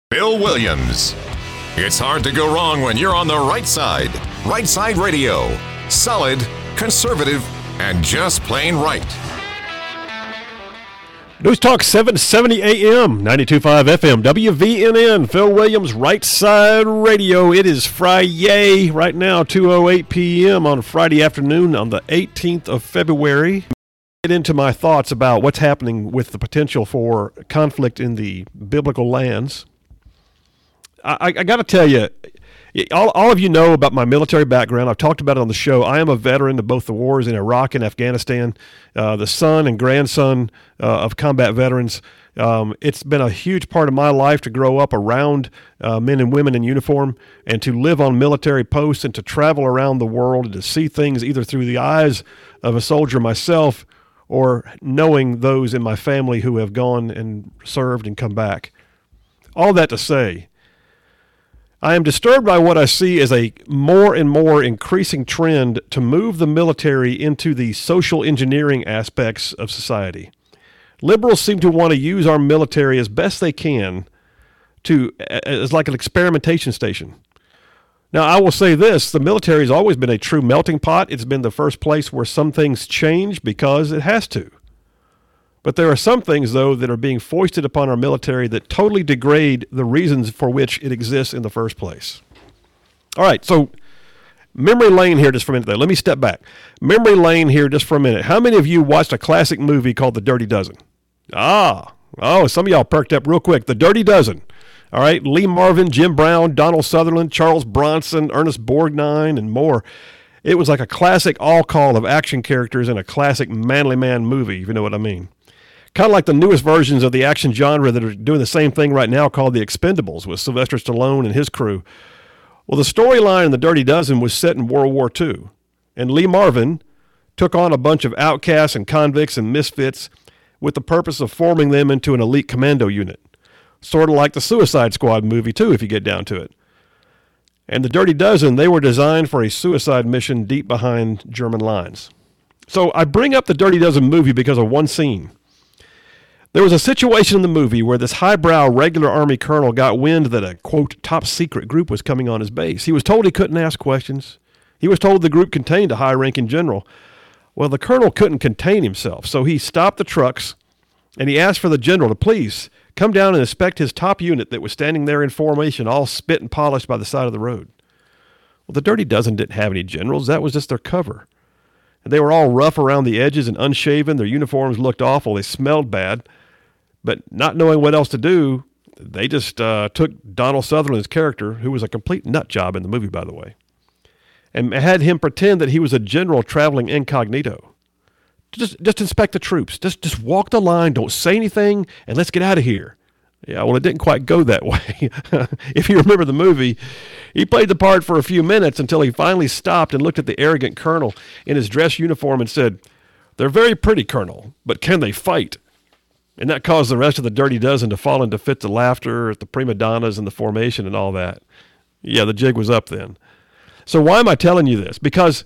Bill Williams. It's hard to go wrong when you're on the right side. Right Side Radio. Solid, conservative, and just plain right. News Talk 770 AM, 92.5 FM, WVNN, Phil Williams, Right Side Radio. It is Friday right now, 2:08 p.m. on Friday afternoon on the 18th of February. Get into my thoughts about what's happening with the potential for conflict in the biblical lands. I got to tell you, all of you know about my military background. I've talked about it on the show. I am a veteran of both the wars in Iraq and Afghanistan, the son and grandson of combat veterans. It's been a huge part of my life to grow up around men and women in uniform and to live on military posts and to travel around the world and to see things either through the eyes of a soldier myself or knowing those in my family who have gone and served and come back. All that to say, I am disturbed by what I see as a more and more increasing trend to move the military into the social engineering aspects of society. Liberals seem to want to use our military as best they can as like an experimentation station. Now, I will say this, the military has always been a true melting pot. It's been the first place where some things change because it has to. But there are some things, though, that are being foisted upon our military that totally degrade the reasons for which it exists in the first place. All right, so memory lane here just for a minute there. Let me step back. Memory lane here just for a minute. How many of you watched a classic movie called The Dirty Dozen? Some of y'all perked up real quick. The Dirty Dozen. All right, Lee Marvin, Jim Brown, Donald Sutherland, Charles Bronson, Ernest Borgnine, and more. It was like a classic all-call of action characters in a classic manly man movie, if you know what I mean. Kind of like the newest versions of the action genre that are doing the same thing right now called The Expendables with Sylvester Stallone and his crew. Well, the storyline in The Dirty Dozen was set in World War II, and Lee Marvin took on a bunch of outcasts and convicts and misfits with the purpose of forming them into an elite commando unit. Sort of like the Suicide Squad movie, too, if you get down to it. And The Dirty Dozen, they were designed for a suicide mission deep behind German lines. So I bring up The Dirty Dozen movie because of one scene. There was a situation in the movie where this highbrow regular Army colonel got wind that a, quote, top secret group was coming on his base. He was told he couldn't ask questions. He was told the group contained a high-ranking general. Well, the colonel couldn't contain himself, so he stopped the trucks and he asked for the general to please come down and inspect his top unit that was standing there in formation, all spit and polished by the side of the road. Well, the Dirty Dozen didn't have any generals. That was just their cover. And they were all rough around the edges and unshaven. Their uniforms looked awful. They smelled bad. But not knowing what else to do, they just took Donald Sutherland's character, who was a complete nut job in the movie, by the way, and had him pretend that he was a general traveling incognito. Just inspect the troops. Just walk the line. Don't say anything, and let's get out of here. Yeah, well, it didn't quite go that way. If you remember the movie, he played the part for a few minutes until he finally stopped and looked at the arrogant colonel in his dress uniform and said, "They're very pretty, Colonel, but can they fight?" And that caused the rest of the Dirty Dozen to fall into fits of laughter at the prima donnas and the formation and all that. Yeah, the jig was up then. So why am I telling you this? Because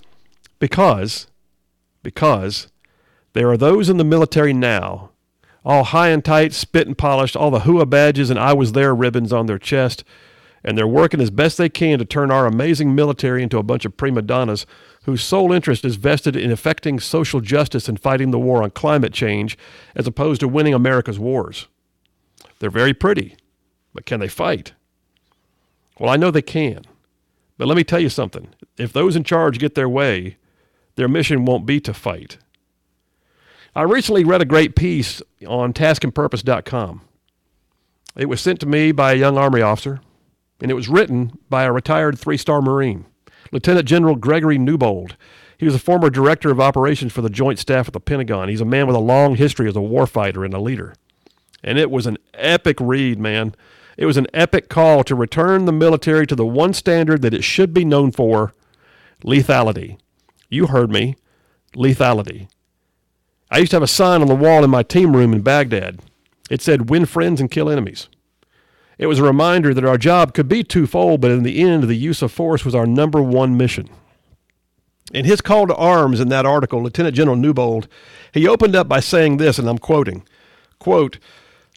there are those in the military now, all high and tight, spit and polished, all the HUA badges and I was there ribbons on their chest, and they're working as best they can to turn our amazing military into a bunch of prima donnas whose sole interest is vested in effecting social justice and fighting the war on climate change as opposed to winning America's wars. They're very pretty, but can they fight? Well, I know they can. But let me tell you something. If those in charge get their way, their mission won't be to fight. I recently read a great piece on taskandpurpose.com. It was sent to me by a young Army officer, and it was written by a retired 3-star Marine, Lieutenant General Gregory Newbold. He was a former director of operations for the Joint Staff at the Pentagon. He's a man with a long history as a warfighter and a leader. And it was an epic read, man. It was an epic call to return the military to the one standard that it should be known for, lethality. You heard me, lethality. I used to have a sign on the wall in my team room in Baghdad. It said, "Win friends and kill enemies." It was a reminder that our job could be twofold, but in the end, the use of force was our number one mission. In his call to arms in that article, Lieutenant General Newbold, he opened up by saying this, and I'm quoting, quote,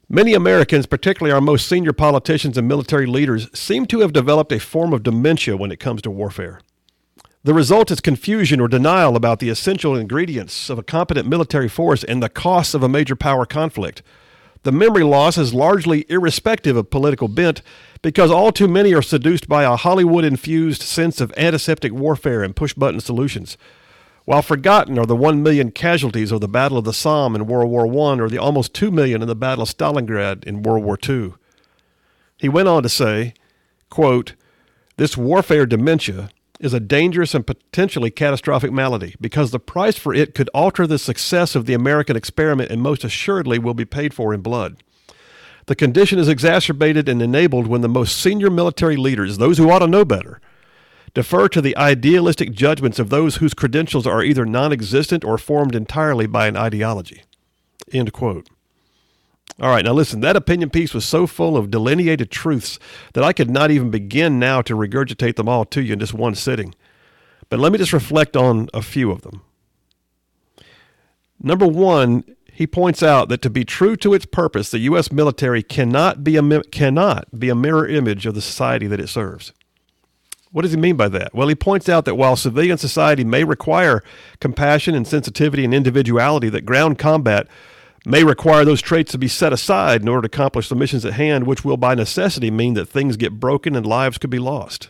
Many Americans, particularly our most senior politicians and military leaders, seem to have developed a form of dementia when it comes to warfare. The result is confusion or denial about the essential ingredients of a competent military force and the costs of a major power conflict. The memory loss is largely irrespective of political bent because all too many are seduced by a Hollywood-infused sense of antiseptic warfare and push-button solutions, while forgotten are the 1 million casualties of the Battle of the Somme in World War I or the almost 2 million in the Battle of Stalingrad in World War II. He went on to say, quote, "This warfare dementia is a dangerous and potentially catastrophic malady because the price for it could alter the success of the American experiment and most assuredly will be paid for in blood. The condition is exacerbated and enabled when the most senior military leaders, those who ought to know better, defer to the idealistic judgments of those whose credentials are either non-existent or formed entirely by an ideology." End quote. All right, now listen, that opinion piece was so full of delineated truths that I could not even begin now to regurgitate them all to you in just one sitting. But let me just reflect on a few of them. Number one, he points out that to be true to its purpose, the U.S. military cannot be a mirror image of the society that it serves. What does he mean by that? Well, he points out that while civilian society may require compassion and sensitivity and individuality, that ground combat may require those traits to be set aside in order to accomplish the missions at hand, which will by necessity mean that things get broken and lives could be lost.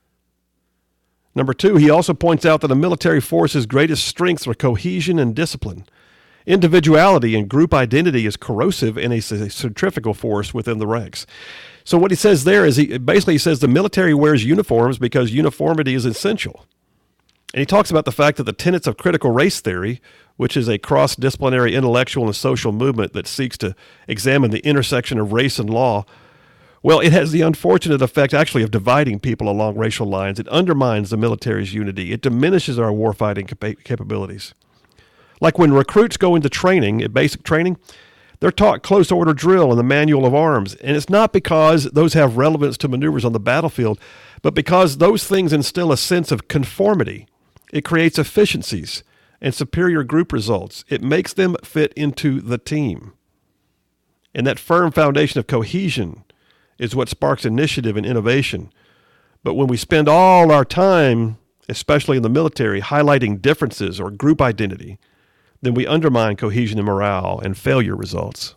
Number two, he also points out that a military force's greatest strengths are cohesion and discipline. Individuality and group identity is corrosive in a centrifugal force within the ranks. So what he says there is he says the military wears uniforms because uniformity is essential. And he talks about the fact that the tenets of critical race theory, which is a cross-disciplinary intellectual and social movement that seeks to examine the intersection of race and law, well, it has the unfortunate effect actually of dividing people along racial lines. It undermines the military's unity. It diminishes our warfighting capabilities. Like when recruits go into training, at basic training, they're taught close order drill and the manual of arms. And it's not because those have relevance to maneuvers on the battlefield, but because those things instill a sense of conformity. It creates efficiencies and superior group results. It makes them fit into the team. And that firm foundation of cohesion is what sparks initiative and innovation. But when we spend all our time, especially in the military, highlighting differences or group identity, then we undermine cohesion and morale and failure results.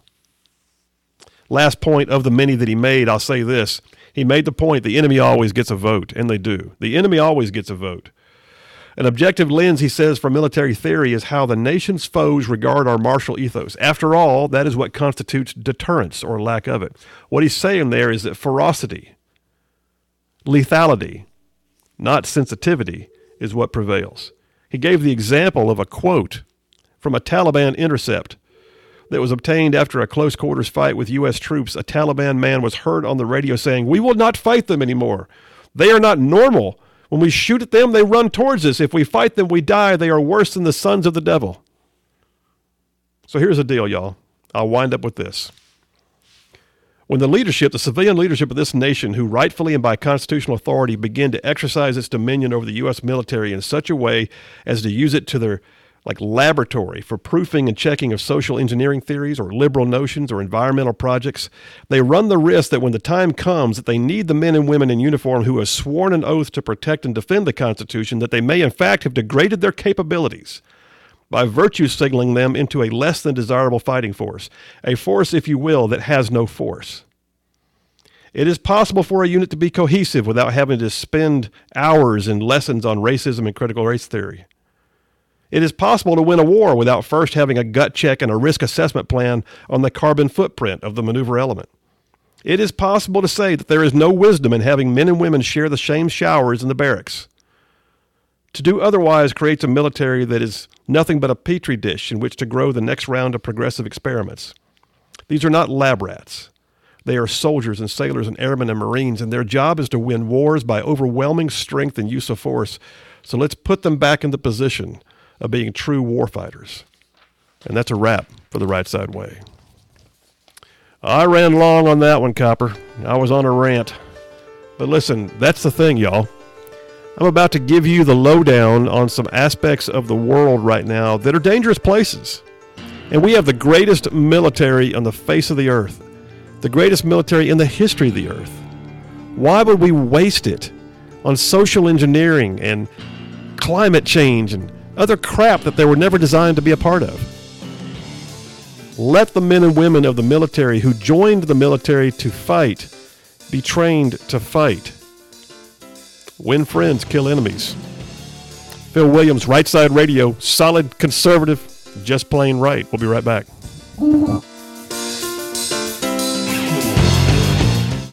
Last point of the many that he made, I'll say this. He made the point the enemy always gets a vote, and they do. The enemy always gets a vote. An objective lens, he says, for military theory is how the nation's foes regard our martial ethos. After all, that is what constitutes deterrence or lack of it. What he's saying there is that ferocity, lethality, not sensitivity, is what prevails. He gave the example of a quote from a Taliban intercept that was obtained after a close quarters fight with U.S. troops. A Taliban man was heard on the radio saying, "We will not fight them anymore. They are not normal. When we shoot at them, they run towards us. If we fight them, we die. They are worse than the sons of the devil." So here's the deal, y'all. I'll wind up with this. When the leadership, the civilian leadership of this nation, who rightfully and by constitutional authority begin to exercise its dominion over the U.S. military in such a way as to use it to their laboratory for proofing and checking of social engineering theories or liberal notions or environmental projects, they run the risk that when the time comes that they need the men and women in uniform who have sworn an oath to protect and defend the Constitution, that they may in fact have degraded their capabilities by virtue signaling them into a less than desirable fighting force, a force, if you will, that has no force. It is possible for a unit to be cohesive without having to spend hours in lessons on racism and critical race theory. It is possible to win a war without first having a gut check and a risk assessment plan on the carbon footprint of the maneuver element. It is possible to say that there is no wisdom in having men and women share the same showers in the barracks. To do otherwise creates a military that is nothing but a petri dish in which to grow the next round of progressive experiments. These are not lab rats. They are soldiers and sailors and airmen and Marines, and their job is to win wars by overwhelming strength and use of force. So let's put them back in the position of being true warfighters. And that's a wrap for the Right Side Way. I ran long on that one, Copper. I was on a rant. But listen, that's the thing, y'all. I'm about to give you the lowdown on some aspects of the world right now that are dangerous places. And we have the greatest military on the face of the earth, the greatest military in the history of the earth. Why would we waste it on social engineering and climate change and other crap that they were never designed to be a part of? Let the men and women of the military who joined the military to fight be trained to fight. Win friends, kill enemies. Phil Williams, Right Side Radio, solid conservative, just plain right. We'll be right back.